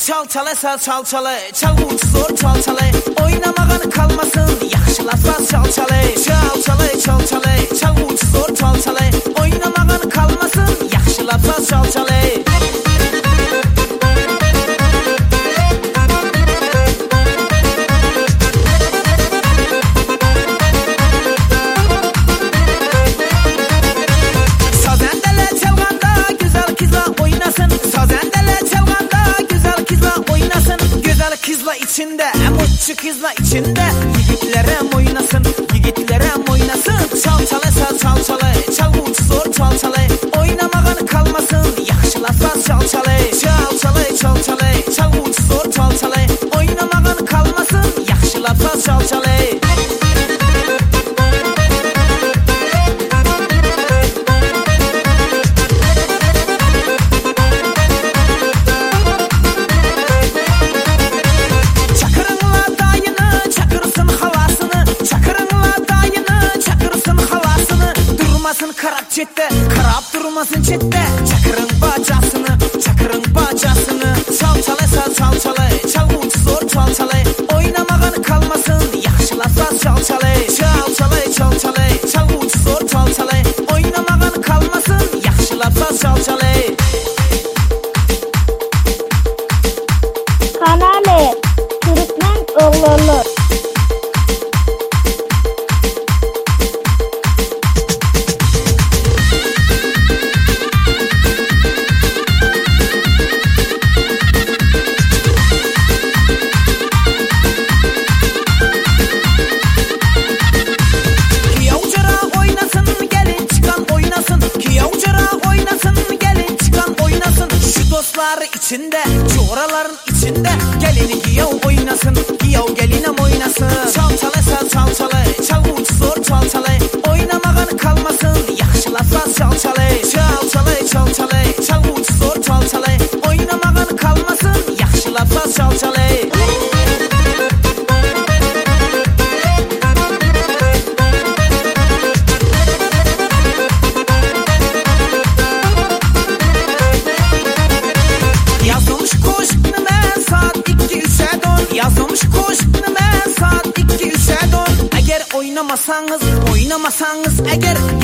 Çal çalasa çal çalay, çalgıcı zor çal çalay. Oynamağın kalmasın, yaxşılasa çal çalay. Çal çalay, çal çalay, çalgıcı zor çal çalay. Oynamağın kalmasın, yaxşılasa çal çalay. Kızla içinde, emotçu kızla içinde. Yigitlere oynasın, yigitlere oynasın. Çal çalasa çal çalay, çalgıcı zor çal çalay. Oynamağın kalmasın, yaxşılasa çal çalay. Çal çalay, çal çalay, çalgıcı zor çal çalay. Oynamağın kalmasın, yaxşılasa çal çalay. Karap çette, karap durmasın çette. Çakırın bacasını, çakırın bacasını. Çal çalasa çal çalay, çalgıcı zor çal çalay. Oynamağın kalmasın, yaxşılasa çal çalay. Çal çalay, çal çalay, çalgıcı zor çal çalay. Oynamağın kalmasın, yaxşılasa çal çalay. Kanale, Türkmen oğulları. İçinde, çoraların içinde. Gelini giyav oynasın, giyav gelinem oynasın. Çal çalasa çal çalay, çalgıcı zor çal çalay. Oynamağın kalmasın, yaxşılasa çal çalay. Çal çalay, çal çalay, çalgıcı zor çal çalay. Oynamağın kalmasın, yaxşılasa çal çalay. Yazılmış koşkunu ben saat 2-3'e don. Yazılmış koşkunu ben saat 2-3'e don. Eğer oynamasanız, oynamasanız eğer